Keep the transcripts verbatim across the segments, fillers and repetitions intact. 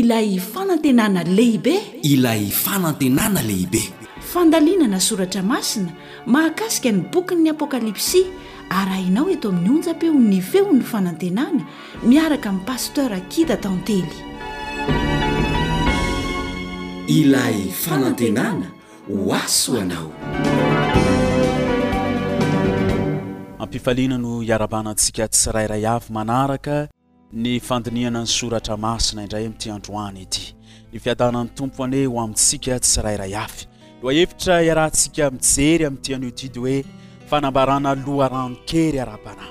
ilay fanantenana lehibe ilay fanantenana lehibe fandalinana soratra masina mahakasika ny bokin'ny apokalipsia arahinao eto amin'ny onjapeo ny feon'ny fanantenana miaraka amin'ny pasteur Akida Tantely. ilay fanantenana ho anao. Ampifaliana no iarabanantsika tsirairay avy manaraka ny fandiniana ny soratra masina indray amin'ity androany ity. Ny fiadanan'ny tompo ane ho amintsika tsirairay avy. Loa hevitra iarahantsika mijery amin'ity anio ity hoe fanambarana loharanon-kery ara-panahy.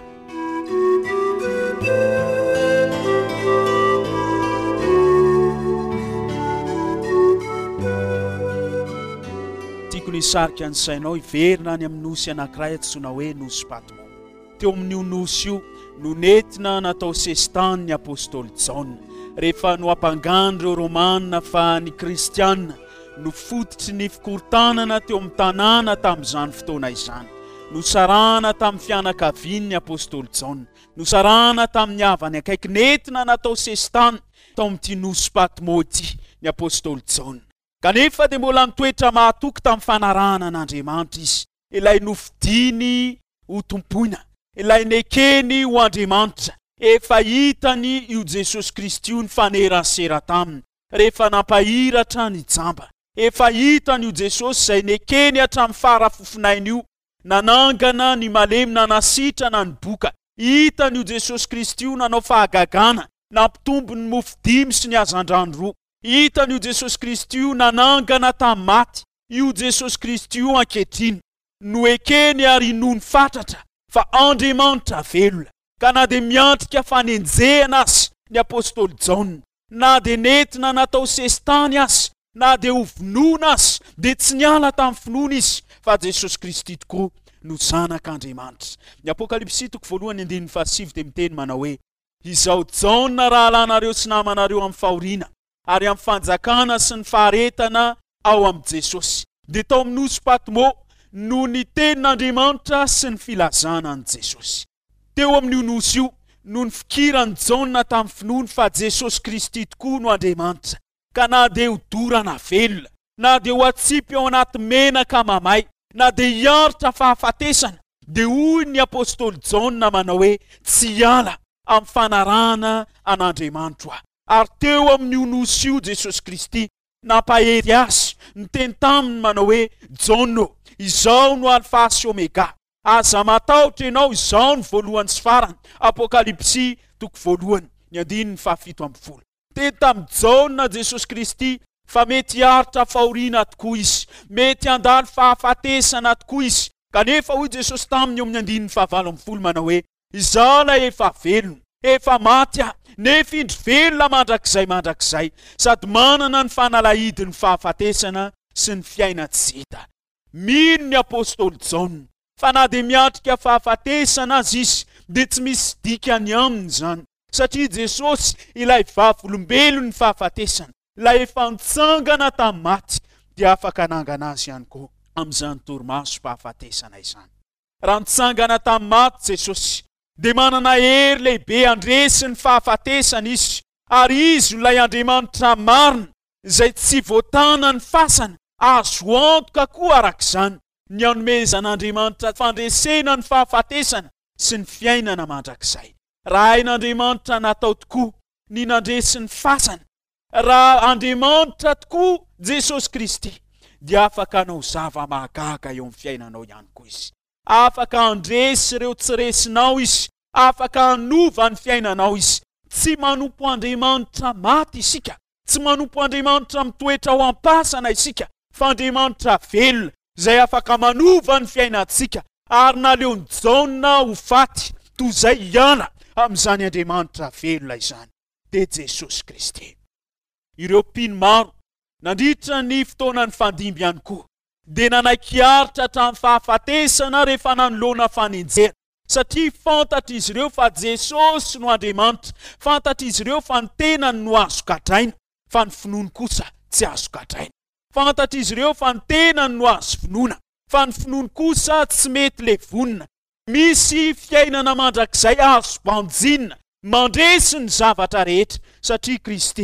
Tiako ny sarika ny sainao iverina any amin'ny nosy anankiray antsoina hoe nosy Patmo. Teo amin'io nosy io no nentina natao sestany ny apôstôly Jaona rehefa no ampangany ireo romanina fa ny kristianina no fototry ny fikorontanana teo amin'ny tanàna tamin'izany fotoana izany. Nosarana tamin'ny fianakaviany ny apôstôly Jaona, nosarana tamin'ny havany akaiky, nentina natao sestany tao amin'ity nosy Patmo ity ny apôstôly Jaona. Kanefa dia mbola nitoetra mahatoky tamin'ny fanarahana an'Andriamanitra izy. Ilay nofidiny ho tompoina, ilay nekeny ho Andriamanitra. Efa hitany io Jesosy Kristy io ny fanerasera taminy rehefa nampahiratra ny jamba. Efa hitany io Jesosy izay nekeny hatramin'ny farafofinainy io, nanangana ny malemina nasitrana ny boka. Hitany io Jesosy Kristy io nanao fahagagana, nampitombo ny mofo dimy sy ny hazandrano roa. Hitany io Jesosy Kristy io nanangana tamin'ny maty. Io Jesosy Kristy io ankehitriny no ekeny ary noho ny fatratra fa Andriamanitra velona. Ka na dia miantrika fanenjehana azy ny apôstôly Jaona, na dia nentina natao sestany azy, na dia ho vonoina azy, dia tsy niala tamin'ny finoana izy fa Jesosy Kristy tokoa no zanak'Andriamanitra. Ny apokalipsia toko voalohany andininy fahasivy dia miteny manao hoe izao Jaona rahalanareo sy namanareo amin'ny fahoriana ary amin'ny fanjakana sy ny faharetana ao amin'ny Jesosy. Dia tao amin'ny nosy Patmo no ny tenin'Andriamanitra sy ny filazana an' Jesosy. Teo amin'io nosy io no ny fikiran'ny Jaona tamin'ny finoana fa Jesosy Kristy tokoa no Andriamanitra. Ka na dia ho dorana velona, na dia ho atsipy ao anaty menaka mamay, na dia hiaritra fahafatesana, dia hoy ny apôstôly Jaona manao hoe tsy hiala amin'ny fanarahana an'Andriamanitra. Ary teo amin'io nosy io Jesosy Kristy nampahery azy, niteny taminy manao hoe Jaona, izao no alfa sy omega. Aza matahotra ianao, izao ny voalohany sy farany. Apokalipsia toko voalohany ny andininy fahafito amby folo. Teny tamin'ny Jaona Jesosy Kristy fa mety hiaritra fahoriana tokoa izy, mety handalo fahafatesana tokoa izy. Kanefa hoy Jesosy taminy eo amin'ny andininy fahavalo amby folo manao hoe izaho lay efa velona, efa maty aho, nefa indry velona mandrakizay mandrakizay, sady manana ny fanalahidiny fahafatesana sy ny fiaina tsy hita. Mino ny apôstôly Jaona fa na dia miatrika fahafatesana azy izy dia tsy misy dikany aminy zany, satria Jesosy ilay vavolombelony fahafatesana, ilay efa nitsangana tamin'ny maty, dia afaka hanangana azy ihany koa amin'izany torimaso fahafatesana izany. Raha nitsangana tamin'ny maty Jesosy dia manana hery lehibe handresy ny fahafatesana izy, ary izy ilay Andriamanitra marina izay tsy voatana ny fasana, azo antoka koa arak'izany ny anomezan'Andriamanitra fandresena ny fahafatesana sy ny fiainana mandrakizay. Raha hain'Andriamanitra natao tokoa ny nandresy ny fasana, raha Andriamanitra tokoa Jesosy Kristy, dia afaka hanao zava-mahagaga eo amin'ny fiainanao ihany koa izy. Afaka handresy ireo tsy resinao izy, afaka hanova ny fiainanao izy. Tsy manompo Andriamanitra maty isika, tsy manompo Andriamanitra mitoetra ho ampasana isika, fa Andriamanitra velona izay afaka manova ny fiainantsika, ary naleo ny Jaona ho faty toy izay hiala amin'izany Andriamanitra velona izany dia Jesosy Kristy. Ireo mpino maro nandritra ny fotoana ny fandimby ihany koa dia nanaiky hiaritra hatramin'ny fahafatesana rehefa nanoloana fanenjehana, satria fantatra izy ireo fa Jesosy no Andriamanitra, fantatra izy ireo fa ny tenany no azo gadraina fa ny finoany kosa tsy azo gadraina. Fantatra izy ireo fa ny tenany no azo finoana fa ny finoany kosa tsy mety le vonina. Misy fiainana mandrakizay azo banjinina mandresy ny zavatra rehetra satria Kristy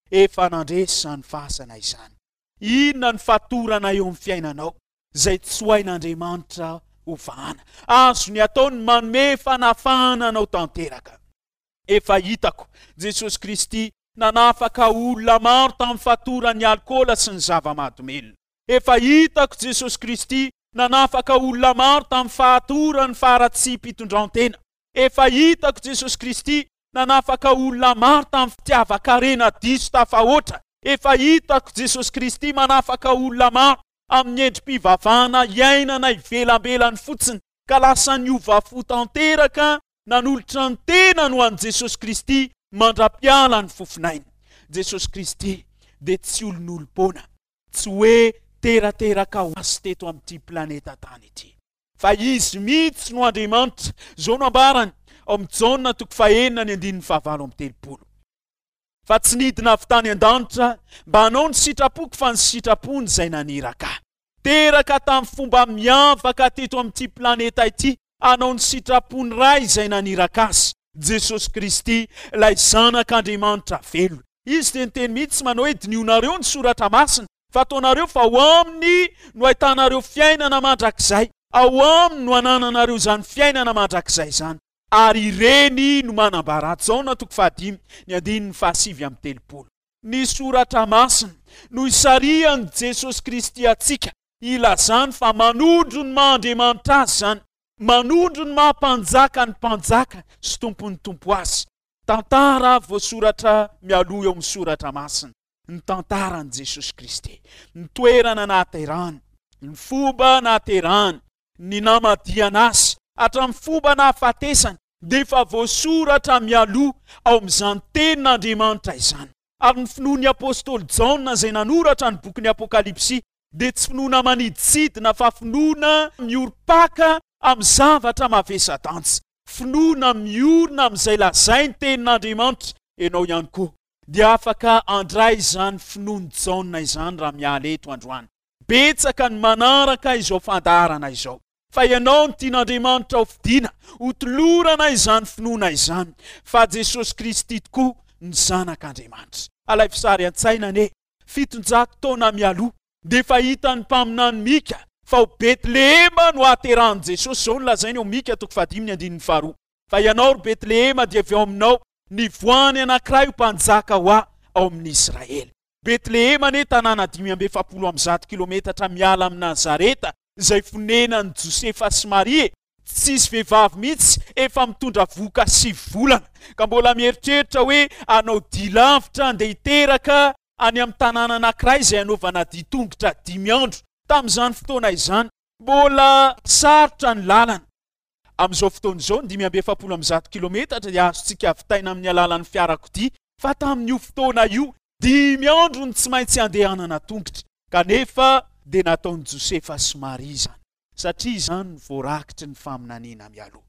efa nandresany fasana izany. Inona ny fatorana eo amin'ny fiainanao zay tsoain'Andriamanitra ovahana, azo ny ataony manome fanafahana anao tanteraka. Efa hitako Jesosy Kristy nanafaka olona maro tamin'ny fatoran'ny alkôla sy ny zava-mahadomelona. Efa hitako Jesosy Kristy nanafaka olona maro tamin'ny fahatorany faharatsy mpitondran-tena. Efa hitako Jesosy Kristy nanafaka olona maro tamin'ny fitiava-karena diso tafahoatra. Efa hitako Jesosy Kristy manafaka olona maro amin'ny endrim-pivavahana iainana ivelambelany fotsiny ka lasa niova fo tanteraka, nanolotra ny tena no an'i Jesosy Kristy mandra-piala ny fofinainy. Jesosy Kristy dia tsy olon'olom-pona, tsy hoe terateraka ho azy teto amin'ity planeta tany ity, fa izy mihitsy no Andriamanitra. Zao no ambarany ao amin'ny Jaona toko fahaenina ny andininy fahavalo amin'ny telopolo. Fa tsy nidina avy tany an-danitra mba hanao ny sitrapoko fa ny sitrapony izay naniraka. Teraka tamin'ny fomba miavaka teto amin'ity planeta ity, hanao ny sitrapony ray izay naniraka azy, Jesosy Kristy, ilay zanak'Andriamanitra velo. Izy dia niteny mihitsy manao hoe dinionareo ny soratra masina, fa ataonareo fa ao aminy no ahitanareo fiainana mandrakizay, ao aminy no anananareo izany fiainana mandrakizay izany, ary ireny no manambara. Jaona toko fahadimy ny andininy fahasivy amin'ny telopolo. Ny soratra masina no isarihan'i Jesosy Kristy atsika, ilazany fa manondro ny maha-Andriamanitra azy zany, manondro ny mahampanjaka ny mpanjaka sy tompony tompo azy. Tantara voasoratra mialoha eo amin'ny soratra masina, ny tantaran'i Jesosy Kristy, ny toerana nahaterahany, ny fomba nahaterahany, ny namadiana azy, hatramin'ny fomba nahafatesany, dia efa voasoratra mialoha ao amin'izany tenin'Andriamanitra izany. Ary ny finoan'ny apôstôly Jaona izay nanoratra ny bokin'ny Apokalipsy dia tsy finoana maniditsidina fa finoana mioripaka amin'ny zavatra mavesa-danja, finoana miorina amin'izay lazay ny tenin'Andriamanitra. Ianao ihany koa dia afaka andray izany finoany Jaona izany raha miala eto androany. Betsaka ny manaraka izao fandarana izao, fa ianao ny tian'Andriamanitra ho fidiana, ho tolorana izany finoana izany, fa Jesosy Kristy tokoa ny zanak'Andriamanitra. Alay fisary an-tsaina ane, fitonjato taona mialoha dia efa hitan'ny mpaminany Mika fa ho Betlehema no ahaterahan'i Jesosy. Zao no lazainy ao Mika toko fahadimy ny andininy faharoa. Fa ianao ry Betlehema dia avy ao aminao ny voany anankiray ho mpanjaka ho ao amin'ny Israely. Betlehema ane tanàna dimy amby efapolo amby zato kilometatra miala amin'ny Nazareta, izay fonenan'i Josefa sy Maria. Tsisy vehivavy mihitsy efa mitondra voka sivy volana, ka mbola mieritreritra hoe anao dia lavitra andeha hiteraka any amin'ny tanàna anankiray izay anaovana ditongotra dimy andro. Tamin'izany fotoana izany mbola sarotra ny lalana. Amin'izao fotoana izao ny dimy amby efapolo amby zato kilometatra dia azontsika avitaina amin'ny alalan'ny fiarakodia, fa tamin'io fotoana io dimy andro ny tsy maintsy andehanana tongotra. Kanefa dia nataon'i Josefa sy Maria zany, satria izany ny voarakitry ny faminaniana mialoha.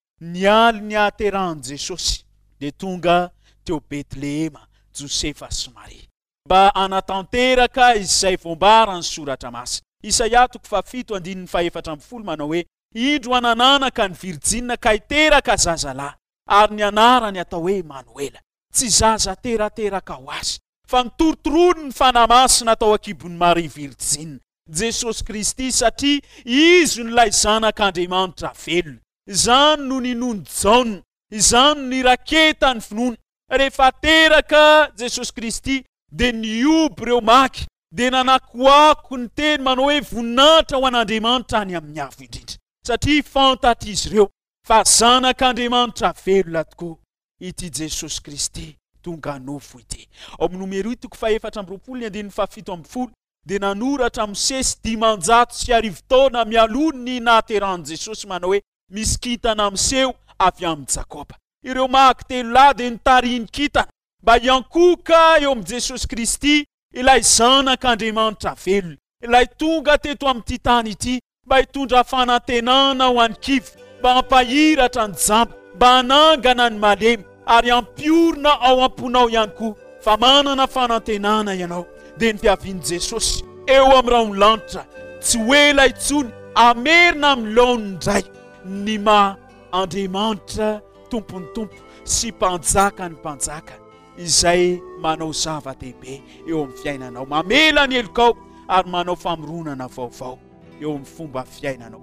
Nialy ny ahaterahan'i Jesosy dia tonga teo Betlehema Josefa sy Maria, mba anatanteraka izay voambarany soratra masina. Isaia toko fahafito andininy fahaefatra amby folo manao hoe, indro anananaka ny Virjina ka hiteraka zazalahy, ary ny anarany atao hoe Emanuela. Tsy zaza terateraka ho azy, fa nitorotoroany ny fanamasina atao akibon'ny Maria Virjina, Jesosy Kristy, satria izy no lay zanak'Andriamanitra velona. Izany no ninony Jaona, izany no niraketa ny finoana. Rehefa teraka Jesosy Kristy dia nioby ireo maky, dia nanakoako ny teny manao hoe voninahitra ho an'Andriamanitra any amin'ny avo indrindra, satria fantatra izy ireo fa zanak'Andriamanitra velona tokoa ity Jesosy Kristy tonga nofo ity. Ao amin'ny nomero toko fahaefatra amby roapolo ny andininy fahafito amby folo dia nanoratra Mosesy dimanjato sy arivo taona mialoha ny nahaterahan'i Jesosy manao hoe misy kintana miseho avy amin'ny Jakoba. Ireo maky telo lahy dia nitariny kintana mba hiankoka eo amin'ny Jesosy Kristy, ilay zanak'Andriamanitra velona, ilay tonga teto amin'ity tany ity mba hitondra fanantenana ho an'ny kivy, mba hampahiratra ny jamba, mba hanangana ny malemy, ary hampiorina ao am-ponao ihany koa. Fa manana fanantenana ianao dia ny fiavian'i Jesosy eo amin'ny raon'lanitra, tsy hoe ilay tsony amerina amin'ny laony indray, ny maha Andriamanitra tompony tompo sy mpanjaka ny mpanjaka, izay manao zava-dehibe eo amin'ny fiainanao, mamela ny helokao ary manao famoronana vaovao eo amin'ny fomba fiainanao.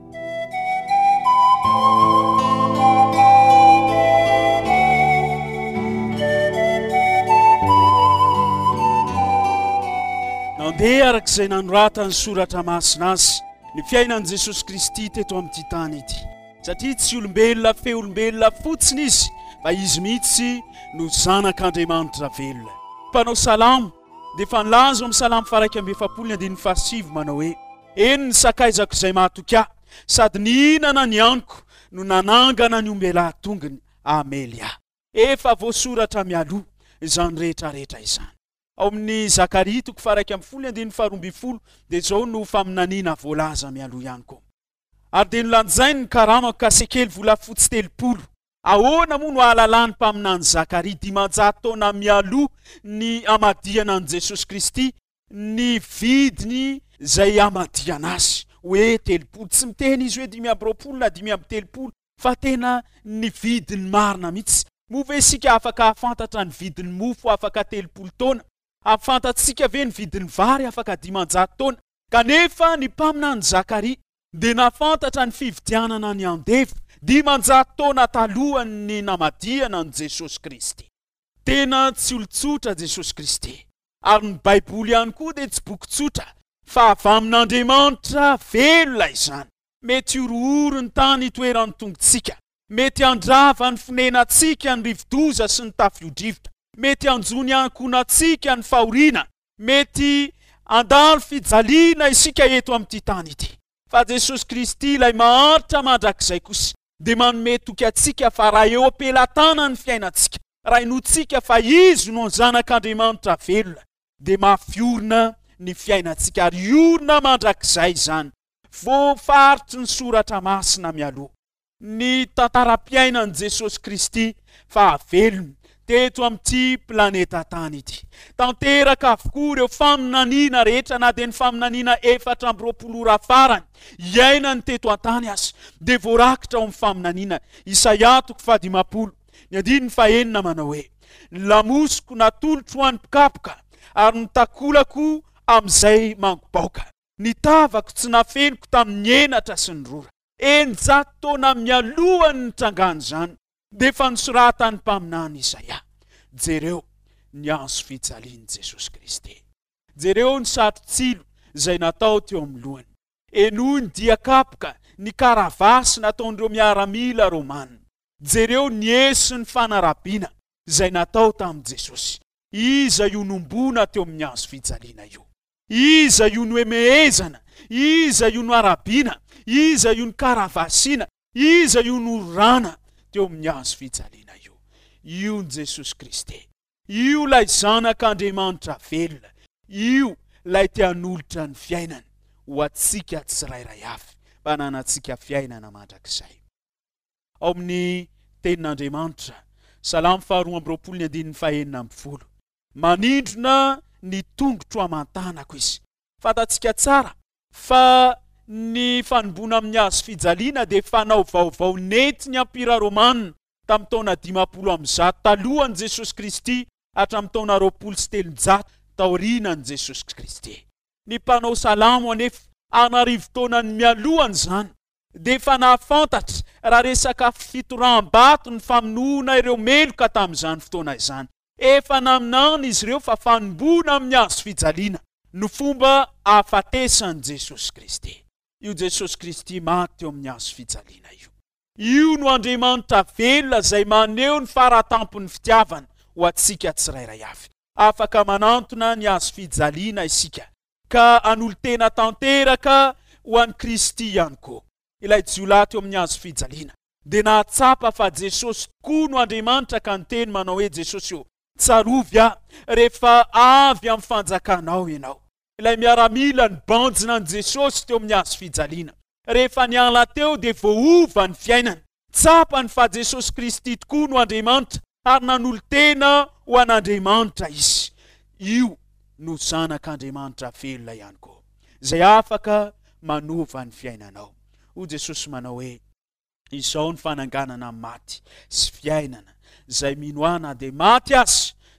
Nandeha arak'izay nanorata ny soratra masina azy ny fiainan'i Jesosy Kristy teto amin'ity tany ity, satria tsy olombelona fe olombelona fotsiny izy fa izy mihitsy no zanak'Andriamanitra velona. Mpanao salamo dia efa nilaza amin'ny salamo faraika amby efapolo ny andininy fahasivy manao hoe: eny ny sakaizako izay mahatoky ahy, sady nihinana ny aniko no nanangana ny ombelahy tongony amely ahy. Efa voasoratra mialoha izany rehetrarehetra izany. Ao amin'ny Zakaria toko faraika amby folo ny andininy faharoa amby folo dia izao no faminaniana voalaza mialoha ihany koa. Ary dia nolanjainy ny karamako kasekely volafotsy telopolo. Ahoana moa no ahalalany mpaminany Zakaria dimanjato taona mialoha ny amadiana an' Jesosy Kristy ny vidiny izay amadiana azy hoe telopolo. Tsy miteny izy hoe dimy amby roapolo na dimy amby telopolo fa tena ny vidiny marina mihitsy. Move isika afaka afantatra ny vidiny mofo afaka telopolo taona, afantatsika ve ny vidiny vary afaka dimanjato taona, kanefa ny mpaminany Zakaria dia nafantatra ny fividianana ny andefo dimanjato taona talohany namadiana an' Jesosy Kristy. Tena tsy olotsotra Jesosy Kristy, ary ny Baiboly ihany koa dia tsy boky tsotra fa avy amin'Andriamanitra velona izany. Mety orooro ny tany itoeran'ny tongotsika, mety andrava ny fonenantsika ny rivodoza sy ny tafio-drivotra, mety anjony ankonantsika ny fahoriana, mety andalo fijaliana isika eto amin'ity tany ity. Fa Jesosy Kristy ilay maharitra mandrakizay kosa dia manome toky antsika fa raha eo ampelatana ny fiainantsika, raha inotsika fa izy no zanak'Andriamanitra velona, dia mafiorina ny fiainantsika ary iorina mandrakizay izany. Voafaritry ny soratra masina mialoha ny tantaram-piainan'i Jesosy Kristy fa velona teto amin'ity planeta tany ity. Tanteraka avokoa ireo faminaniana rehetra na dia ny faminaniana efatra amby roapolo ora farany iaina ny teto an-tany azy dia voarakitra ao amin'ny faminaniana. Isaia toko fahadimapolo ny andininy fahaenina manao hoe: ny lamosiko natolotro ho an'ny mpikapoka ary ny takolako amin'izay mangobaoka. Ny tavako tsy nafeniko tamin'ny enatra sy ny rora. Eninjato taona mialohany ny trangany izany dia efa nisoratany mpaminany Isaia. Jereo ny anso fijalian'i Jesosy Kristy. Jereo ny satrotsilo izay natao teo amin'ny lohany. Enohy ny diakapoka ny karavasy nataon'ireo miaramila Romana. Jereo ny esy ny fanarabiana izay natao tamin'i Jesosy. Iza io nombona teo amin'ny anso fijaliana io? Iza io no emehezana? Iza io no arabiana? Iza io ny karavasina? Iza io no rana teo amin'ny anso fijaliana io? Io ny Jesosy Kristy. Io lay zanak'Andriamanitra velona. Io lay tianolotra ny fiainana ho atsika tsirairay avy mba nanantsika fiainana mandrakizay. Ao amin'ny tenin'Andriamanitra, Salamo faharoa amby roapolo ny andininy fahaenina amby folo: manindrona ny tongotro amantanako izy. Fantatsika tsara fa ny fanombona amin'ny hazo fijaliana dia fanao vaovao nety ny ampira Romana tamin'ny taona dimapolo amby zato talohan'i Jesosy Kristy hatramin'ny taona roapolo sy telonjato taorianan'i Jesosy Kristy. Ny mpanao salamo anefa anarivo taonany mialohany izany dia efa nahafantatra raha resaka fitoram-bato ny famonoana ireo meloka tamin'izany fotoana izany. Efa naminany izy ireo fa fanombona amin'ny hazo fijaliana no fomba ahafatesan'i Jesosy Kristy. Io Jesosy Kristy maty teo amin'ny hazo fijaliana io. Io no Andriamanitra velona izay maneho ny faratampony fitiavana ho atsika tsirairay avy. Afaka manantona ny hazo fijaliana isika ka anolo tena tanteraka ho an'i Kristy ihany koa. Ilay jiolahy teo amin'ny hazo fijaliana dia nahatsapa fa Jesosy tokoa no Andriamanitra ka niteny manao hoe: Jesosy io, tsarovy aho rehefa avy amin'ny fanjakanao ianao. Ilay miaramila ny banjina an' Jesosy teo amin'ny hazo fijaliana. Rehefa niala teo dia voaova ny fiainana. Tsapany fa Jesosy Kristy tokoa no Andriamanitra ary nanolo tena ho an'Andriamanitra izy. Io no zanak'Andriamanitra velona ihany koa izay afaka manova ny fiainanao. O Jesosy manao hoe: izao ny fananganana maty sy fiainana, izay mino ahy na dia maty azy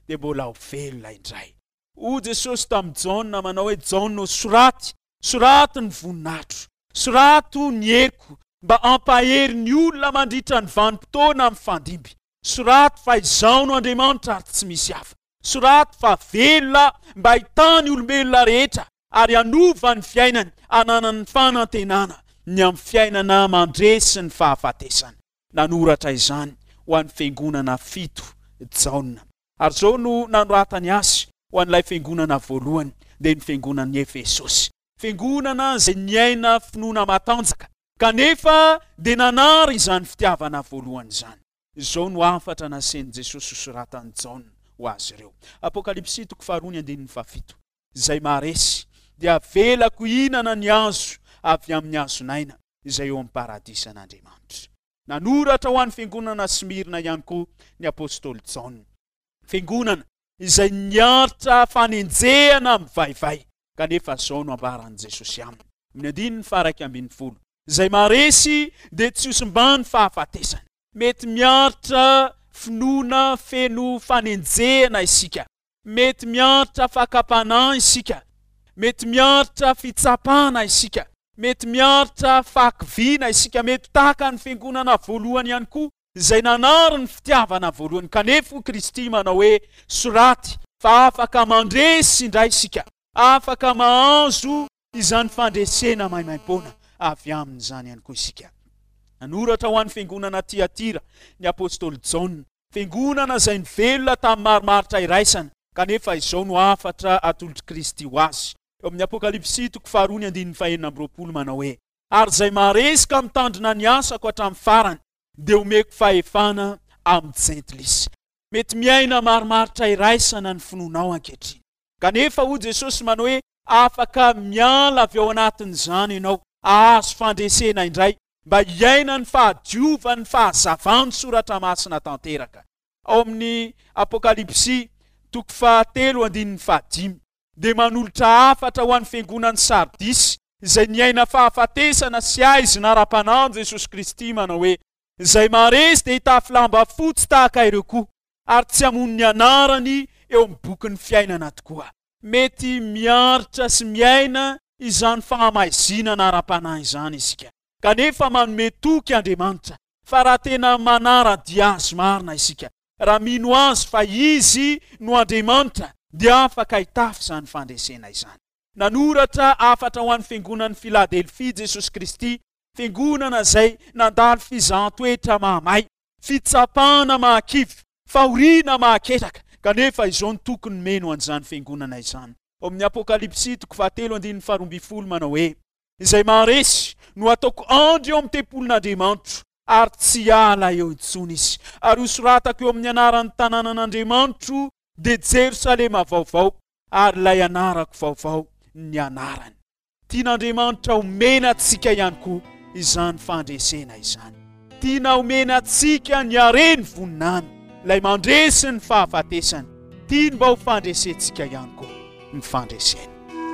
dia mbola ho velona indray. O Jesosy tamin'ny Jaona manao hoe Jaona soraty, soraty ny voninahitro, sorato ny heriko mba ampahery ny olona mandritra ny vanim-potoana amin'ny fandimby. Soraty fa izao no Andriamanitra ary tsy misy hafa. Soraty fa velona mba ahitany olombelona rehetra ary anova ny fiainany, ananany fanantenana ny amin'ny fiainana mandresy ny fahafatesana. Nanoratra izany ho an'ny fiangonana fito Jaona. Ary zao no nanoratany azy ho an'ilay fiangonana voalohany dia ny fiangonan'ny Efesosy. Fiangonana izay niaina finoana matanjaka kanefa dia nanary izany fitiavana voalohany izany. Izao no afatra naseny Jesosy soratany Jaona ho azy ireo. Apokalipsy toko faharoa ny andininy fafito. Izay maresy dia velako hinana ny azo avy amin'ny hazonaina izay eo amin'ny paradisa an'Andriamanitra. Nanoratra ho an'ny fiangonana Smirna ihany koa ny apôstôly Jaona. Fiangonana izay niaritra fanenjehana mivaivay kanefa zao no ambaran'i Jesosy aminy. Amin'ny andininy faraiky ambin'ny folo. Izay maresy dia tsy hosimbany fahafatesana. Mety miaritra finoana feno fanenjehana isika. Mety miaritra fakapana isika. Mety miaritra fitsapana isika. Mety miaritra fakivina isika. Mety taka ny fiangonana voalohany ihany koa izay nanary ny fitiavana voalohany. Kanefa Kristy manao hoe soraty fa afaka mandresy indray isika. Afaka mahazo izany fandresena maimaim-poana avy amin'izany ihany koa isika. Nanoratra ho an'ny fiangonana Tiatira ny apôstôly Jaona. Fiangonana izay nivelona tamin'ny marimaritra iraisana kanefa izao no afatra atolotry Kristy ho azy. Eo amin'ny apokalipsy toko faharoa ny andininy fahaenina amby roapolo manao hoe ary izay maresika mitandrina ny asako hatramin'ny farany dia omeko fahefana amin'ny jentlisy. Mety miaina marimaritra iraisana ny finoanao ankehitriny. Kanefa o Jesosy manao hoe afaka miala avy ao anatin'izany ianao, ahazo fandresena indray mba hiaina ny fahadiova ny fahazavany soratra masina tanteraka. Ao amin'ny apokalipsy toko fahatelo andininy fahadimy dia manolotra afatra ho an'ny fiangonan'ny Sardisy izay niaina fahafatesana sy aizy nara-panahy Jesosy Kristy manao hoe izay maresy dia hitafy lamba fotsy tahaka ireo koa ary tsy hamono ny anarany eo amin'ny bokin'ny fiainana tokoa. Mety miaritra sy miaina izany fahamaizina nara-panahy izany isika. Kanefa manome toky Andriamanitra fa raha tena manara-dia azy marina isika, raha mino azy fa izy no Andriamanitra dia afaka hitafy izany fandresena izany. Nanoratra afatra ho an'ny fiangonan'ny Filadelfia Jesosy Kristy, fiangonana izay nandalo fizahan-toetra mahamay, fitsapana mahakivy, fahoriana mahaketraka, kanefa izao ny tokony meno an'izany fiangonana izany. Ao amin'ny apokalipsy toko fahatelo andininy faharoa ambin'ny folo manao hoe izay maresy no ataoko andro eo amin'ny tempolin'Andriamanitra ary tsy ala eo intsony izy. Ary hosoratako eo amin'ny anaran'ny tanànan'Andriamanitra dia Jerosalema vaovao ary ilay anarako vaovao ny anarany. Tian'Andriamanitra omena antsika ihany koa izany fandresena izany. Tiana omena antsika ny hareny voninany, ilay mandresy ny fahafatesany. Tiany mba ho fandresentsika ihany koa ny fandresena.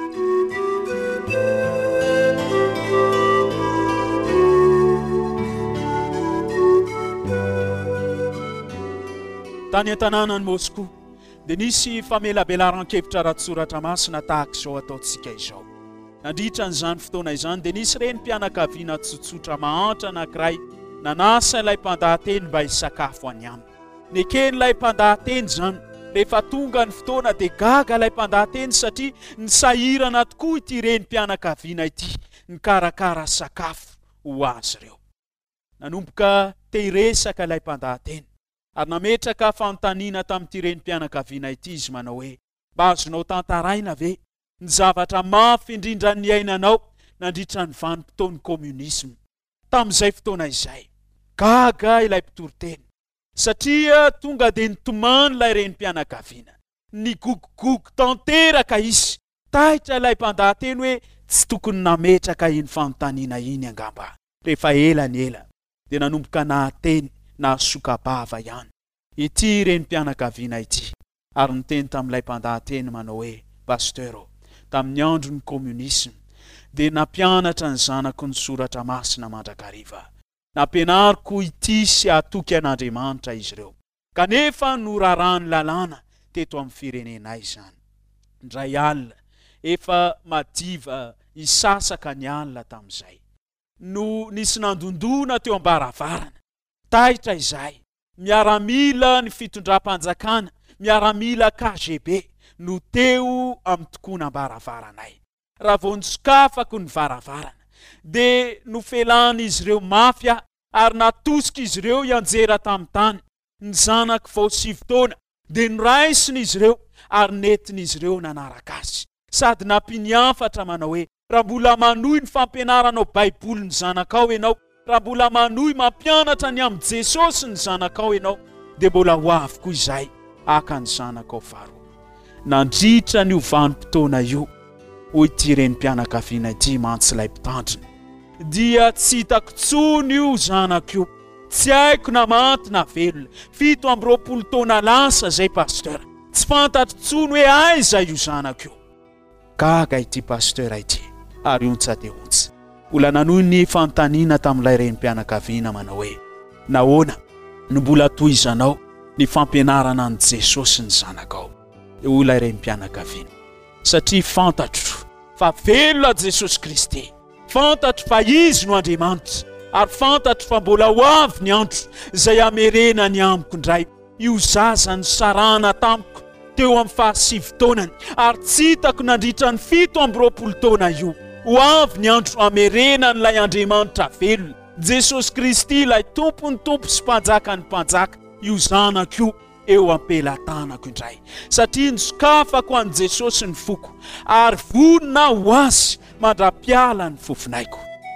Tany an-tanànan'i Moscou dia nisy famelabelaran-kevitra ratsoratra masina tahaka izao ataontsika izao. Nandritra n'izany fotoana izany dia nisy renim-pianakaviana tsotsotra mahantra anankiray nanasa ilay mpandahateny mba hisakafo any aminy. Neken'ilay mpandahateny izany, rehefa tonga ny fotoana dia gaga ilay mpandahateny satria nisahirana tokoa ity renim-pianakaviana ity nikarakara sakafo ho azy ireo. Nanomboka te hiresaka ilay mpandahateny ary nametraka fanontaniana tamin'ity renim-pianakaviana ity izy manao hoe mba azonao tantaraina ve ny zavatra mafy indrindra ny ainanao nandritra ny vanim-potoan'ny komunisma. Tamin'izay fotoana izay gaga ilay mpitoriteny satria tonga dia nitomany ilay renim-pianakaviana, nigogogogo tanteraka izy. Taitra ilay mpandahateny hoe tsy tokony nametraka iny fanontaniana iny angamba. Rehefa ela ny ela dia nanomboka nahateny na sokabava ihany ity renim-pianakaviana ity ary niteny tamin'ilay mpandahateny manao hoe pastero, tamin'ny andro ny komunisma dia nampianatra ny zanako ny soratra masina mandrakariva. Nampianariko ity sy atoky an'Andriamanitra izy ireo. Kanefa norarany lalàna teto amin'ny firenenay zany. Ndray alina efa madiva isasaka ny alina tamin'izay no nisy nandondona teo ambaravarana. Taitra izahay miaramila ny fitondram-panjakana, miaramila K G B no teo amin'ny tokoana ambaravaranay. Raha vao nisokafako ny varavarana de no felan'izy ireo mafia ary natosika izy ireo ianjera tamin'ny tany. Ny zanako vao sivy taona de noraisin'izy ireo ary nentin'izy ireo nanaraka azy. Sady nampiniafatra manao hoe raha mbola manohy ny fampianaranao Baiboly ny zanakao ianao, raha mbola manohy mampianatra ny amin'ny Jesosy ny zanakao ianao, de mbola ho avoko izay aka ny zanakao faharoa. Nandritra ny vanim-potoana io hoy ity renim-pianakaviana ity Mantsilay mpitandrina, dia tsy hitako tsony io zanako io, tsy haiko na manty na velona, fito amby roapolo taona lasa zay pasteur, tsy fantatro tsony hoe aiza io zanako io. Gaga ity pasteur ity ary ontsa de ontsa. Mbola nanohy ny fanontaniana tamin'ilay renim-pianakaviana manao hoe nahoana no mbola tohizanao ny fampianarana ny Jesosy ny zanakao. Io ilay renim-pianakaviana satria fantatro fa velona Jesosy Kristy, fantatro fa izy no Andriamanitra, ary fantatro fa mbola ho avy ny andro zay amerena ny amiko indray. Io zaza ny sarana tamiko teo amin'ny fahasivy taonany ary tsy hitako nandritra ny fito amby roapolo taona io. Ho avy ny andro amerena n'ilay Andriamanitra velona, Jesosy Kristy ilay tompony tompo sy mpanjaka ny mpanjaka. Io zanako io eo ampelatanako indray, satria nisokafako an Jesosy ny foko ary vonina ho azy mandra-piala ny fofinaiko.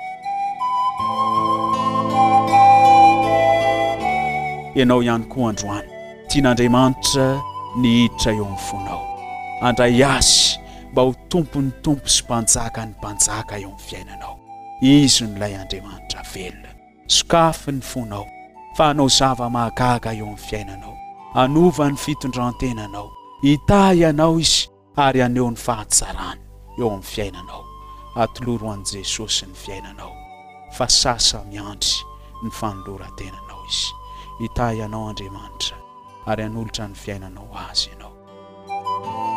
Ianao ihany koa androany tian'Andriamanitra ny hiditra eo amin'ny fonao, andray azy mba ho tompony tompo sy mpanjaka ny mpanjaka eo amin'ny fiainanao. Izy n'ilay Andriamanitra velona. Sokafy ny fonao fa hanao zava-mahagaga eo amin'ny fiainanao, anova ny fitondrantenanao, hitahy ianao izy ary aneho ny fahatsarany eo amin'ny fiainanao. Atoloro an Jesosy ny fiainanao, fa sasa miandry ny fanoloran-tenanao izy. Hitahy ianao Andriamanitra ary hanolotra ny fiainanao azy ianao.